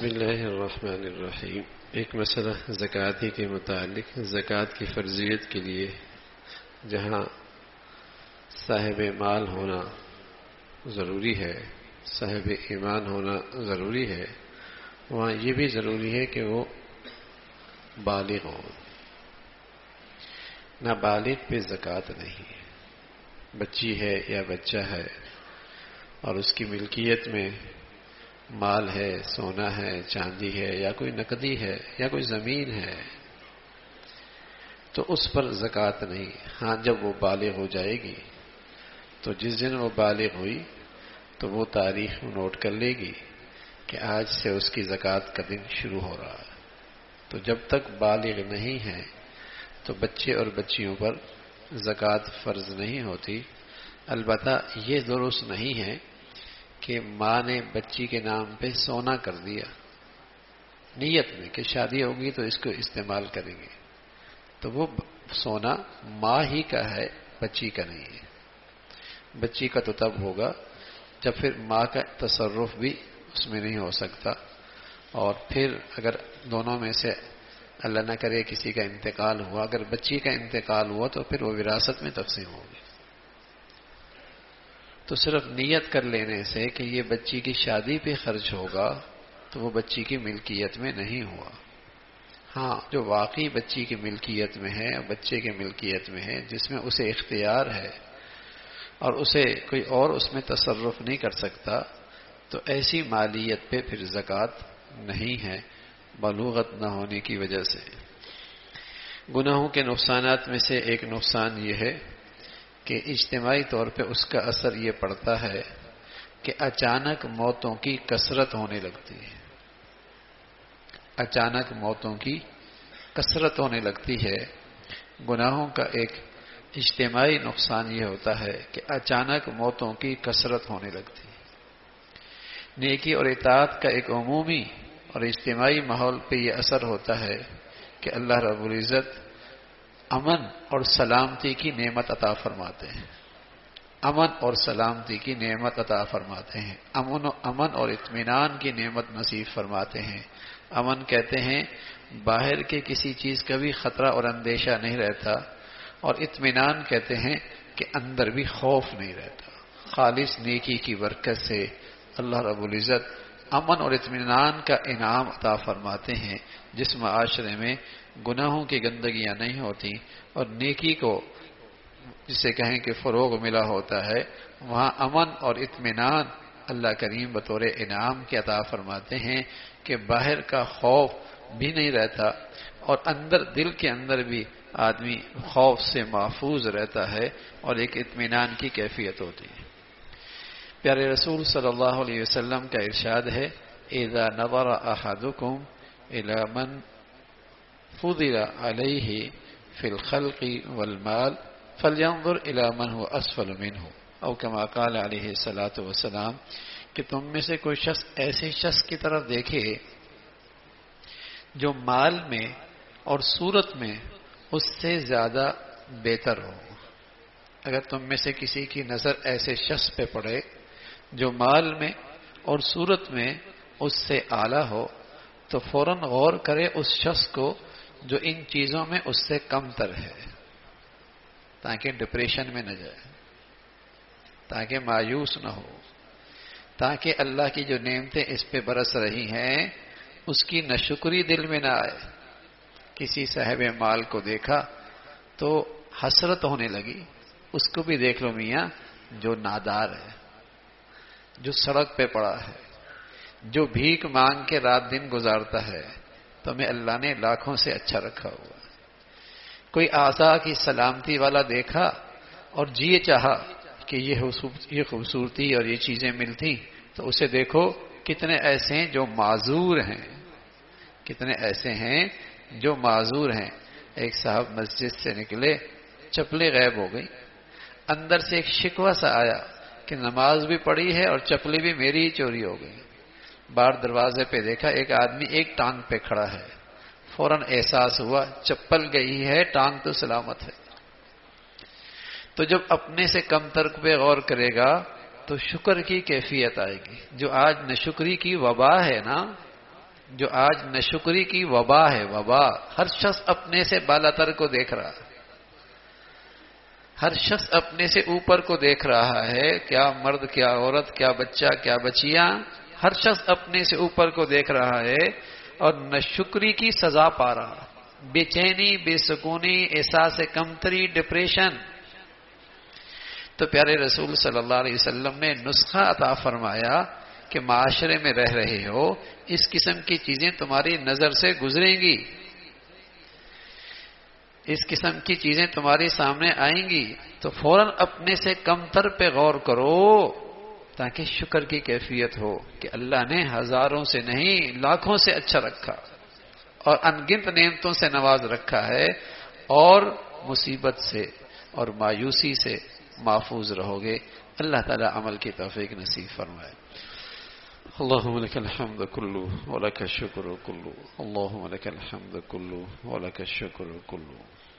بسم اللہ الرحمن الرحیم۔ ایک مسئلہ زکوٰۃ کے متعلق، زکوٰۃ کی فرضیت کے لیے جہاں صاحب مال ہونا ضروری ہے، صاحب ایمان ہونا ضروری ہے، وہاں یہ بھی ضروری ہے کہ وہ بالغ ہو۔ نابالغ پہ زکوٰۃ نہیں ہے۔ بچی ہے یا بچہ ہے اور اس کی ملکیت میں مال ہے، سونا ہے، چاندی ہے، یا کوئی نقدی ہے، یا کوئی زمین ہے، تو اس پر زکوٰۃ نہیں۔ ہاں جب وہ بالغ ہو جائے گی تو جس دن وہ بالغ ہوئی تو وہ تاریخ نوٹ کر لے گی کہ آج سے اس کی زکوٰۃ کا دن شروع ہو رہا ہے۔ تو جب تک بالغ نہیں ہے تو بچے اور بچیوں پر زکوٰۃ فرض نہیں ہوتی۔ البتہ یہ درست نہیں ہے کہ ماں نے بچی کے نام پہ سونا کر دیا نیت میں کہ شادی ہوگی تو اس کو استعمال کریں گے، تو وہ سونا ماں ہی کا ہے، بچی کا نہیں ہے۔ بچی کا تو تب ہوگا جب پھر ماں کا تصرف بھی اس میں نہیں ہو سکتا، اور پھر اگر دونوں میں سے اللہ نہ کرے کسی کا انتقال ہوا، اگر بچی کا انتقال ہوا تو پھر وہ وراثت میں تقسیم ہوگی۔ تو صرف نیت کر لینے سے کہ یہ بچی کی شادی پہ خرچ ہوگا تو وہ بچی کی ملکیت میں نہیں ہوا۔ ہاں جو واقعی بچی کی ملکیت میں ہے، بچے کی ملکیت میں ہے، جس میں اسے اختیار ہے اور اسے کوئی اور اس میں تصرف نہیں کر سکتا، تو ایسی مالیت پہ پھر زکوٰۃ نہیں ہے، بلوغت نہ ہونے کی وجہ سے۔ گناہوں کے نقصانات میں سے ایک نقصان یہ ہے کہ اجتماعی طور پہ اس کا اثر یہ پڑتا ہے کہ اچانک موتوں کی کثرت ہونے لگتی ہے۔ اچانک موتوں کی کثرت ہونے لگتی ہے۔ گناہوں کا ایک اجتماعی نقصان یہ ہوتا ہے کہ اچانک موتوں کی کثرت ہونے لگتی ہے۔ نیکی اور اطاعت کا ایک عمومی اور اجتماعی ماحول پہ یہ اثر ہوتا ہے کہ اللہ رب العزت امن اور سلامتی کی نعمت عطا فرماتے ہیں۔ امن اور سلامتی کی نعمت عطا فرماتے ہیں، امن اور اطمینان کی نعمت نصیب فرماتے ہیں۔ امن کہتے ہیں باہر کے کسی چیز کا بھی خطرہ اور اندیشہ نہیں رہتا، اور اطمینان کہتے ہیں کہ اندر بھی خوف نہیں رہتا۔ خالص نیکی کی برکت سے اللہ رب العزت امن اور اطمینان کا انعام عطا فرماتے ہیں، جس معاشرے میں گناہوں کی گندگیاں نہیں ہوتی اور نیکی کو جسے کہیں کہ فروغ ملا ہوتا ہے، وہاں امن اور اطمینان اللہ کریم بطور انعام کے عطا فرماتے ہیں کہ باہر کا خوف بھی نہیں رہتا اور اندر دل کے اندر بھی آدمی خوف سے محفوظ رہتا ہے اور ایک اطمینان کی کیفیت ہوتی ہے۔ پیارے رسول صلی اللہ علیہ وسلم کا ارشاد ہے، اذا نظر احدکم الی من فضل علیہ فی الخلق والمال فلینظر الی من هو اسفل منہ، او کما قال علیہ الصلاۃ والسلام، کہ تم میں سے کوئی شخص ایسے شخص کی طرف دیکھے جو مال میں اور صورت میں اس سے زیادہ بہتر ہو۔ اگر تم میں سے کسی کی نظر ایسے شخص پہ پڑے جو مال میں اور صورت میں اس سے اعلیٰ ہو تو فوراً غور کرے اس شخص کو جو ان چیزوں میں اس سے کم تر ہے، تاکہ ڈپریشن میں نہ جائے، تاکہ مایوس نہ ہو، تاکہ اللہ کی جو نعمتیں اس پہ برس رہی ہیں اس کی ناشکری دل میں نہ آئے۔ کسی صاحب مال کو دیکھا تو حسرت ہونے لگی، اس کو بھی دیکھ لو میاں جو نادار ہے، جو سڑک پہ پڑا ہے، جو بھیک مانگ کے رات دن گزارتا ہے، تمہیں اللہ نے لاکھوں سے اچھا رکھا ہوا۔ کوئی اعضاء کی سلامتی والا دیکھا اور جی چاہا کہ یہ خوبصورتی اور یہ چیزیں ملتی، تو اسے دیکھو کتنے ایسے ہیں جو معذور ہیں، کتنے ایسے ہیں جو معذور ہیں۔ ایک صاحب مسجد سے نکلے، چپلیں غائب ہو گئی، اندر سے ایک شکوہ سا آیا کہ نماز بھی پڑھی ہے اور چپلیں بھی میری ہی چوری ہو گئی۔ باہر دروازے پہ دیکھا ایک آدمی ایک ٹانگ پہ کھڑا ہے، فوراً احساس ہوا چپل گئی ہے، ٹانگ تو سلامت ہے۔ تو جب اپنے سے کم تر پہ غور کرے گا تو شکر کی کیفیت آئے گی۔ جو آج ناشکری کی وبا ہے نا، جو آج ناشکری کی وبا ہے، وبا، ہر شخص اپنے سے بالاتر کو دیکھ رہا ہے، ہر شخص اپنے سے اوپر کو دیکھ رہا ہے، کیا مرد، کیا عورت، کیا بچہ، کیا بچیاں، ہر شخص اپنے سے اوپر کو دیکھ رہا ہے اور ناشکری کی سزا پا رہا، بے چینی، بے سکونی، احساس کمتری، ڈپریشن۔ تو پیارے رسول صلی اللہ علیہ وسلم نے نسخہ عطا فرمایا کہ معاشرے میں رہ رہے ہو، اس قسم کی چیزیں تمہاری نظر سے گزریں گی، اس قسم کی چیزیں تمہارے سامنے آئیں گی، تو فوراً اپنے سے کمتر پہ غور کرو تاکہ شکر کی کیفیت ہو کہ اللہ نے ہزاروں سے نہیں لاکھوں سے اچھا رکھا اور انگنت نعمتوں سے نواز رکھا ہے، اور مصیبت سے اور مایوسی سے محفوظ رہو گے۔ اللہ تعالی عمل کی توفیق نصیب فرمائے۔ اللهم لك الحمد كله ولك الشكر كله، اللهم لك الحمد كله ولك الشكر كله۔